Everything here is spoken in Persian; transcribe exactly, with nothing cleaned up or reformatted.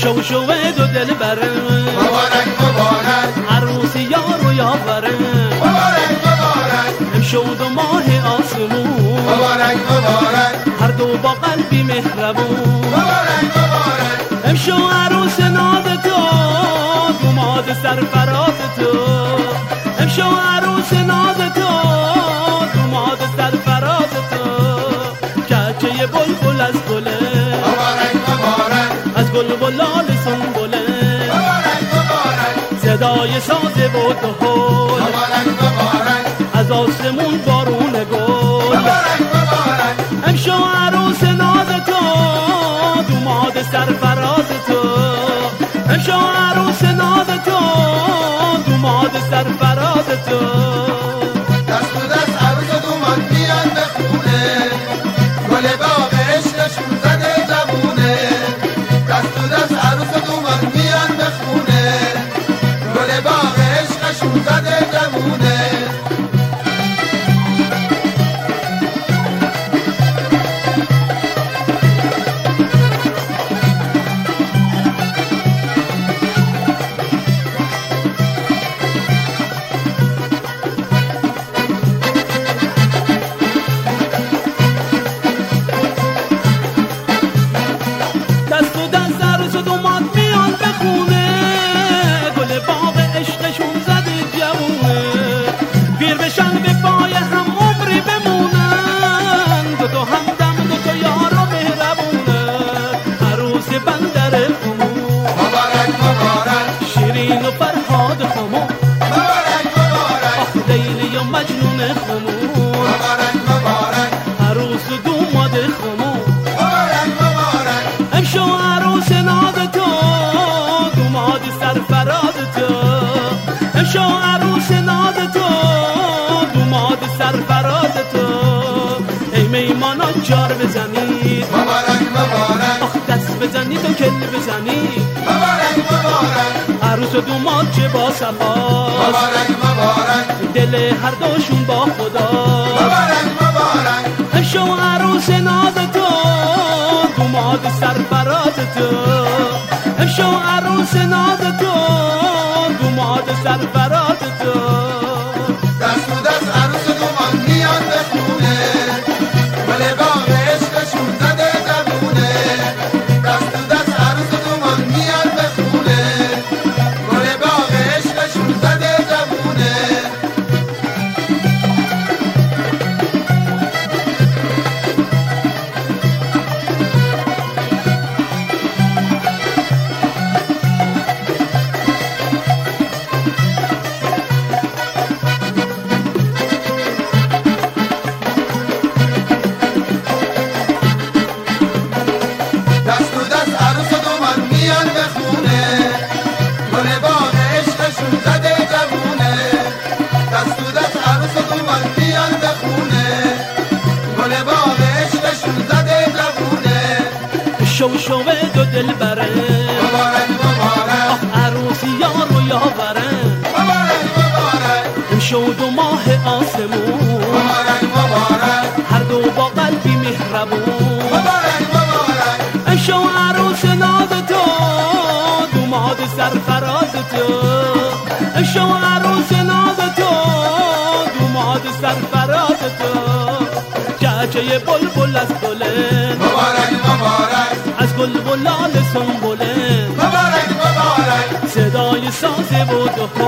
شو شو دو دل بره مبارک مبارک عروسی یار و یاوره مبارک مبارک امشو دو ماه آسمون مبارک مبارک هر دو با قلبی مهربون مبارک مبارک امشو عروس ناز تو دوماد سرفراز تو امشو عروس ناز تو دوماد سرفراز تو کچه بلبل از گله مبارک مبارک از گل و لال سنبله مبارک مبارک صدای سازه و دهل مبارک مبارک از آسمون بارون گل مبارک مبارک امشو عروس ناز تو دوماد سرفراز تو امشو عروس ناز تو دوماد سرفراز تو دست و دست عروس دومان میان به خونه گل باغ عشقشون زده جوونه دست و دست عروس دومان میان به خونه گل باغ عشقشون زده جوونه مجنون خمون مبارک مبارک عروس دوماد خمون مبارک مبارک امشو عروس ناز تو دوماد سرفراز تو امشو عروس ناز تو دوماد سرفراز تو ای میمانا جار بزنید مبارک مبارک آخ دست بزنید و کل بزنید مبارک مبارک عروس و دوماد چه با صفاست مبارک مبارک دل هر دوشون با خدا مبارک مبارک امشو عروس ناز تو دوماد سرفراز تو امشو عروس ناز تو دوماد سرفراز تو دست و دست عروس دومان میان به خونه گل باغ عشقشون زده جوونه دست و دست عروس دومان میان به خونه گل باغ عشقشون زده جوونه دست و دست عروس دومان میان به خونه گل باغ عشقشون زده جوونه دست و دست عروس دومان میان به خونه گل باغ عشقشون زده جوونه شو شو دو دل بره مبارک مبارک عروسی یار و یاوره مبارک مبارک امشو دو ماه آسمون مبارک مبارک هر دو با قلبی مهربون مبارک مبارک امشو عروس ناز تو دوماد سرفراز تو امشو عروس ناز تو دوماد سرفراز تو کچه بلبل از گله مبارک مبارک از گل و لال سنبله مبارک مبارک صدای سازه و دهل